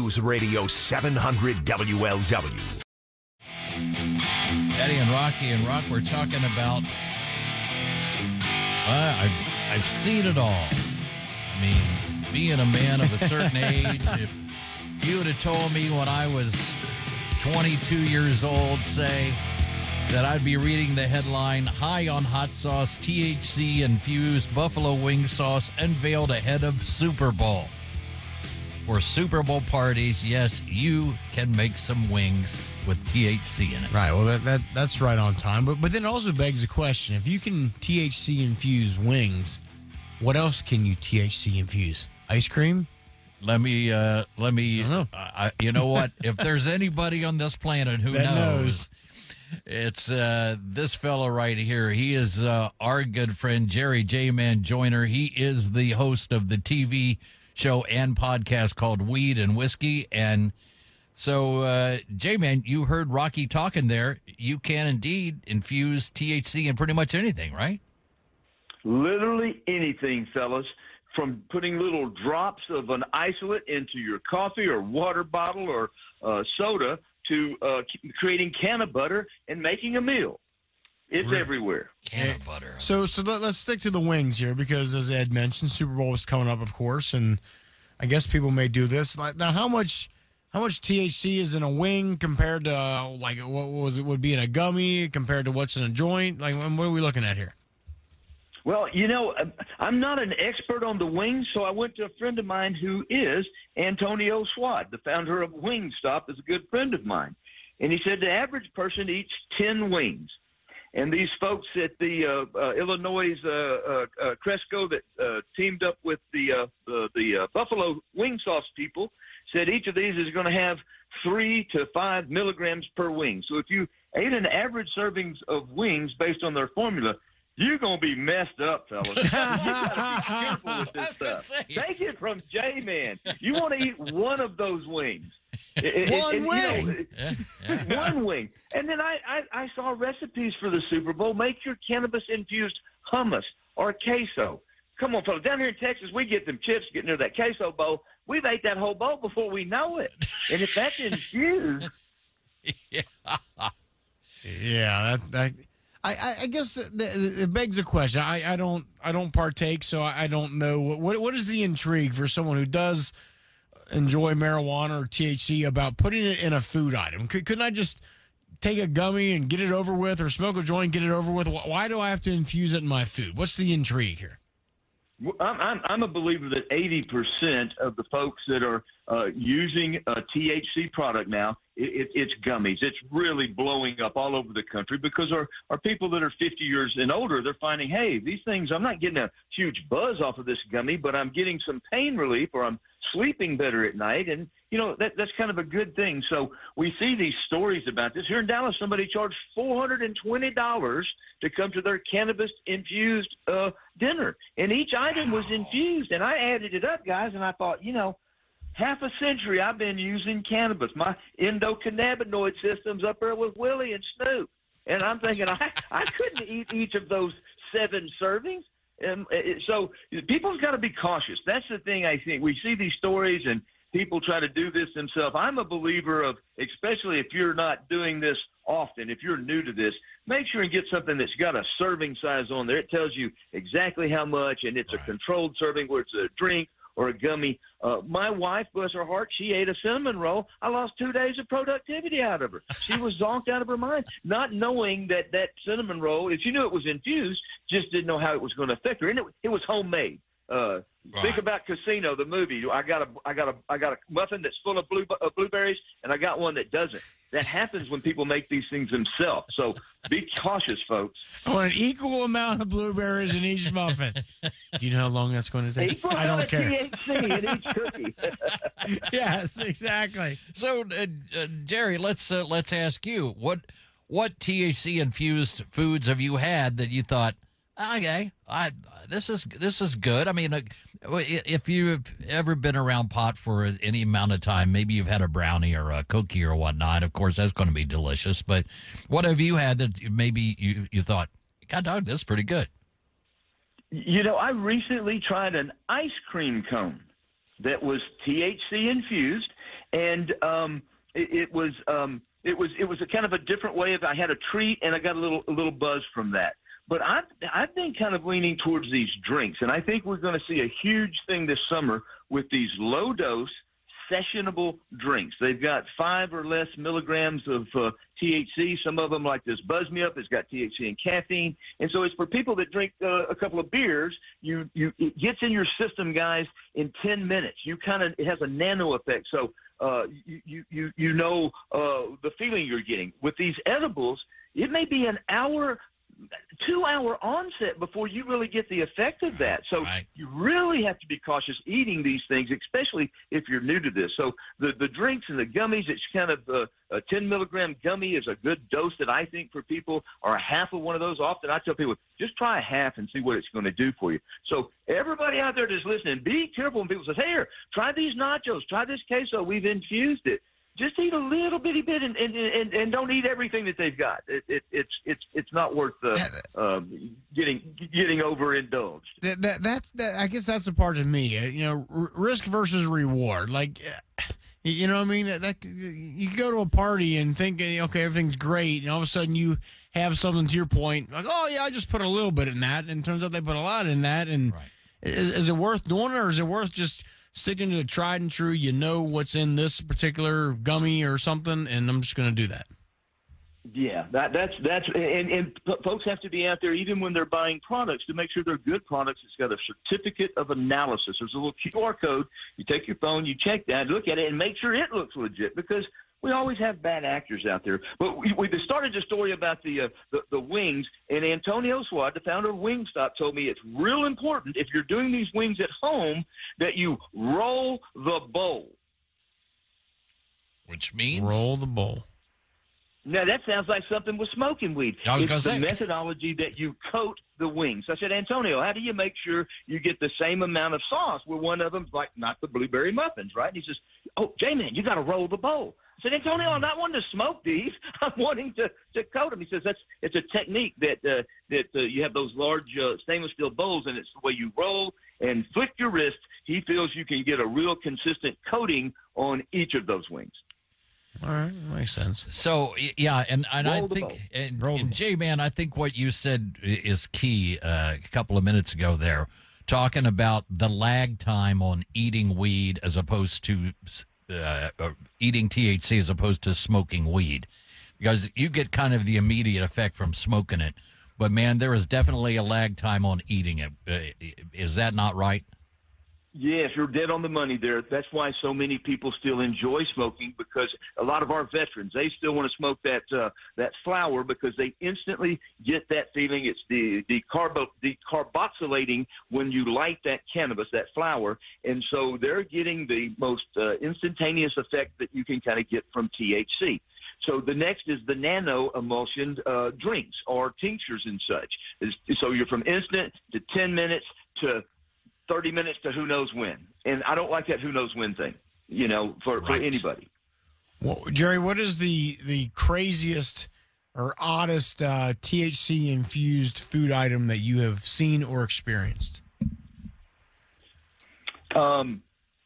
News Radio 700 WLW. Eddie and Rocky and Rock, we're talking about, I've seen it all. I mean, being a man of a certain age, if you would have told me when I was 22 years old, say, that I'd be reading the headline, high on hot sauce, THC-infused buffalo wing sauce unveiled ahead of Super Bowl. For Super Bowl parties, yes, you can make some wings with THC in it. Right, well, that's right on time. But then it also begs the question, if you can THC-infuse wings, what else can you THC-infuse? Ice cream? Let me, you know what? If there's anybody on this planet who knows, it's this fellow right here. He is our good friend, Jerry J-Man Joyner. He is the host of the TV show and podcast called Weed and Whiskey. And so, J-Man, you heard Rocky talking there. You can indeed infuse THC in pretty much anything, right? Literally anything, fellas. From putting little drops of an isolate into your coffee or water bottle or soda to creating can of butter and making a meal. It's everywhere. Can of butter. So let's stick to the wings here because, as Ed mentioned, Super Bowl is coming up, of course, and I guess people may do this. Now, how much THC is in a wing compared to like what would be in a gummy compared to what's in a joint? Like, what are we looking at here? Well, I'm not an expert on the wings, so I went to a friend of mine who is. Antonio Swad, the founder of Wingstop, is a good friend of mine. And he said the average person eats 10 wings. And these folks at the Illinois Cresco that teamed up with the Buffalo wing sauce people said each of these is going to have 3 to 5 milligrams per wing. So if you ate an average servings of wings based on their formula, you're going to be messed up, fellas. You got to be careful with this stuff. Take it from J-Man. You want to eat one of those wings. One wing. One wing. And then I saw recipes for the Super Bowl. Make your cannabis-infused hummus or queso. Come on, fellas. Down here in Texas, we get them chips getting near that queso bowl. We've ate that whole bowl before we know it. And if that's infused. Yeah, I guess it begs the question. I don't partake, so I don't know what is the intrigue for someone who does enjoy marijuana or THC about putting it in a food item. Couldn't I just take a gummy and get it over with, or smoke a joint and get it over with? Why do I have to infuse it in my food? What's the intrigue here? I'm a believer that 80% of the folks that are using a THC product now, it's gummies. It's really blowing up all over the country because our people that are 50 years and older, they're finding, hey, these things, I'm not getting a huge buzz off of this gummy, but I'm getting some pain relief, or I'm sleeping better at night. And, that's kind of a good thing. So we see these stories about this. Here in Dallas, somebody charged $420 to come to their cannabis-infused dinner. And each item was infused. And I added it up, guys, and I thought, half a century I've been using cannabis. My endocannabinoid system's up there with Willie and Snoop. And I'm thinking, I couldn't eat each of those 7 servings. So people's got to be cautious. That's the thing I think. We see these stories and people try to do this themselves. I'm a believer of, especially if you're not doing this often, if you're new to this, make sure and get something that's got a serving size on there. It tells you exactly how much, and it's a controlled serving where it's a drink or a gummy. My wife, bless her heart, she ate a cinnamon roll. I lost 2 days of productivity out of her. She was zonked out of her mind, not knowing that cinnamon roll, if she knew it was infused, just didn't know how it was going to affect her. And it was homemade. Think about Casino, the movie. I got a muffin that's full of blueberries, and I got one that doesn't. That happens when people make these things themselves. So be cautious, folks. I want an equal amount of blueberries in each muffin. Do you know how long that's going to take? I don't care. THC in each cookie. Yes, exactly. So, Jerry, let's ask you what THC infused foods have you had that you thought, okay, this is good. I mean, if you've ever been around pot for any amount of time, maybe you've had a brownie or a cookie or whatnot. Of course, that's going to be delicious. But what have you had that maybe you thought, God dog, this is pretty good? I recently tried an ice cream cone that was THC infused, and it was a kind of a different way of. I had a treat, and I got a little buzz from that. But I've been kind of leaning towards these drinks, and I think we're going to see a huge thing this summer with these low dose sessionable drinks. They've got 5 or less milligrams of THC. Some of them, like this Buzz Me Up, it's got THC and caffeine. And so it's for people that drink a couple of beers. It gets in your system, guys, in 10 minutes. It has a nano effect. So you know the feeling you're getting. With these edibles, it may be an hour, 2-hour onset before you really get the effect of that. So you really have to be cautious eating these things, especially if you're new to this. So the drinks and the gummies, it's kind of a 10 milligram gummy is a good dose that I think for people, or a half of one of those. Often I tell people, just try a half and see what it's going to do for you. So everybody out there that's listening, be careful when people say, hey, here, try these nachos, try this queso, we've infused it. Just eat a little bitty bit and don't eat everything that they've got. It's not worth getting overindulged. That's I guess that's the part of me. Risk versus reward. Like, you know what I mean? You go to a party and think, okay, everything's great, and all of a sudden you have something, to your point, like, oh yeah, I just put a little bit in that, and it turns out they put a lot in that. And is it worth doing it, or is it worth just sticking to the tried and true? You know what's in this particular gummy or something, and I'm just going to do that. Yeah, that's and folks have to be out there even when they're buying products to make sure they're good products. It's got a certificate of analysis. There's a little QR code. You take your phone, you check that, look at it, and make sure it looks legit, because we always have bad actors out there. But we started a story about the wings, and Antonio Swad, the founder of Wingstop, told me it's real important if you're doing these wings at home that you roll the bowl. Which means? Roll the bowl. Now, that sounds like something with smoking weed. I was going it's to the say. methodology that you coat the wings. I said, Antonio, how do you make sure you get the same amount of sauce? Well, one of them's like not the blueberry muffins, right? And he says, oh, J-Man, you got to roll the bowl. I said, Antonio, I'm not wanting to smoke these. I'm wanting to coat them. He says it's a technique that you have those large stainless steel bowls, and it's the way you roll and flick your wrist. He feels you can get a real consistent coating on each of those wings. All right, makes sense. So yeah, and I think, and J-Man, I think what you said is key a couple of minutes ago there, talking about the lag time on eating weed as opposed to eating THC as opposed to smoking weed, because you get kind of the immediate effect from smoking it, but man, there is definitely a lag time on eating it. Is that not right? Yes, you're dead on the money there. That's why so many people still enjoy smoking, because a lot of our veterans, they still want to smoke that flower because they instantly get that feeling. It's the carboxylating when you light that cannabis, that flower, and so they're getting the most instantaneous effect that you can kind of get from THC. So the next is the nano emulsioned drinks or tinctures and such. So you're from instant to 10 minutes to 30 minutes to who knows when. And I don't like that who knows when thing, for anybody. Well, Jerry, what is the craziest or oddest THC-infused food item that you have seen or experienced? The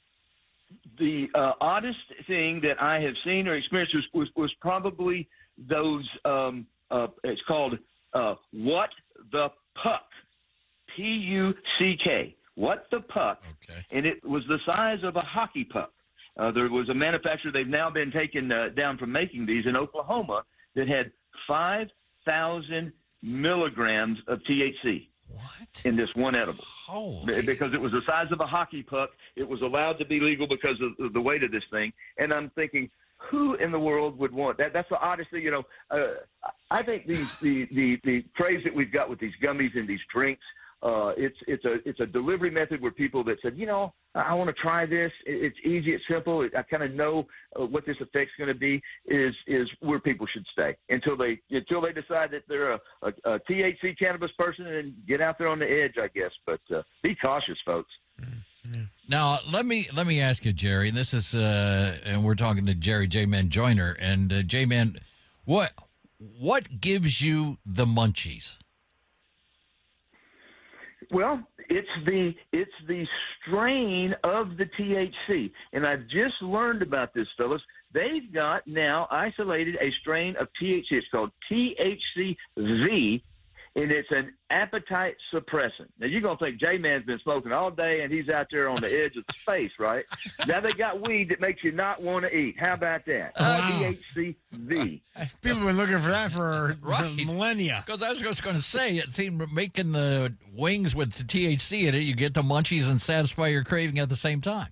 oddest thing that I have seen or experienced was probably those, it's called What the Puck, P-U-C-K. What the Puck, okay. And it was the size of a hockey puck. There was a manufacturer, they've now been taken down from making these in Oklahoma, that had 5,000 milligrams of THC. What? In this one edible. Holy. Because it was the size of a hockey puck. It was allowed to be legal because of the weight of this thing. And I'm thinking, who in the world would want that? That's the oddest thing, I think the craze that we've got with these gummies and these drinks, it's a delivery method where people that said, I want to try this. It's easy. It's simple. I kind of know what this effect's going to be. Is where people should stay until they decide that they're a THC cannabis person and get out there on the edge, I guess. But be cautious, folks. Now let me ask you, Jerry. And this is and we're talking to Jerry J-Man Joyner, and J-Man, what gives you the munchies? Well, it's the strain of the THC, and I've just learned about this, fellas. They've got now isolated a strain of THC. It's called THCV, and it's an appetite suppressant. Now, you're going to think J-Man's been smoking all day, and he's out there on the edge of space, right? Now they got weed that makes you not want to eat. How about that? Wow. THCV. People have been looking for that for Right. millennia. Because I was just going to say, it seemed making the wings with the THC in it, you get the munchies and satisfy your craving at the same time.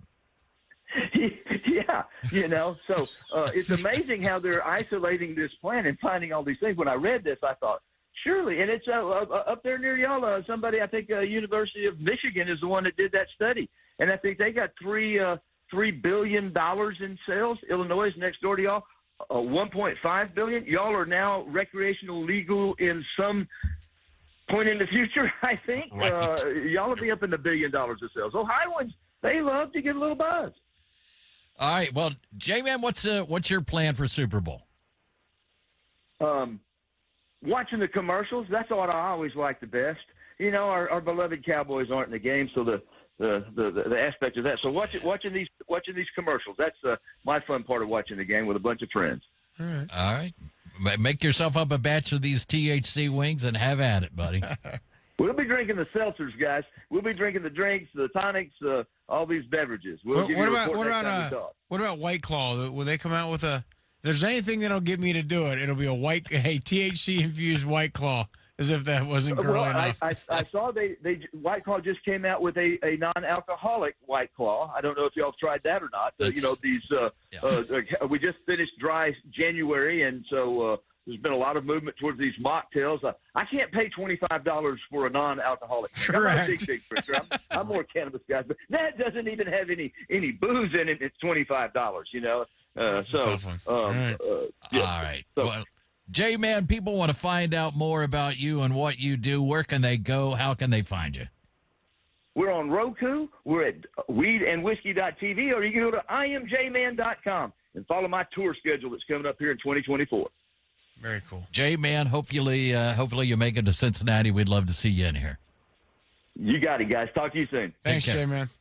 Yeah, so it's amazing how they're isolating this plant and finding all these things. When I read this, I thought, surely, and it's up there near y'all. Somebody, I think, University of Michigan is the one that did that study, and I think they got $3 billion in sales. Illinois is next door to y'all, $1.5 billion. Y'all are now recreational legal in some point in the future, I think. Right. Y'all will be up in the $1 billion of sales. Ohioans, they love to get a little buzz. All right. Well, J-Man, what's your plan for Super Bowl? Watching the commercials, that's what I always like the best. Our beloved Cowboys aren't in the game, so the aspect of that. So watching these commercials, that's my fun part of watching the game with a bunch of friends. All right. Make yourself up a batch of these THC wings and have at it, buddy. We'll be drinking the seltzers, guys. We'll be drinking the drinks, the tonics, all these beverages. We'll give you a report next time we talk. What about White Claw? Will they come out with a? If there's anything that'll get me to do it, it'll be a THC infused White Claw. As if that wasn't girly enough. I saw they White Claw just came out with a non-alcoholic White Claw. I don't know if y'all have tried that or not. We just finished dry January, and so there's been a lot of movement towards these mocktails. I can't pay $25 for a non-alcoholic. I'm not a big drinker. I'm more cannabis guy, but that doesn't even have any booze in it. It's $25. That's a tough one. All right. So, well, J-Man, people want to find out more about you and what you do. Where can they go? How can they find you? we're on Roku. We're at weedandwhiskey.tv, or you can go to imjman.com and follow my tour schedule that's coming up here in 2024. Very cool. J-Man, hopefully you make it to Cincinnati. We'd love to see you in here. You got it, guys. Talk to you soon. Thanks, J-Man.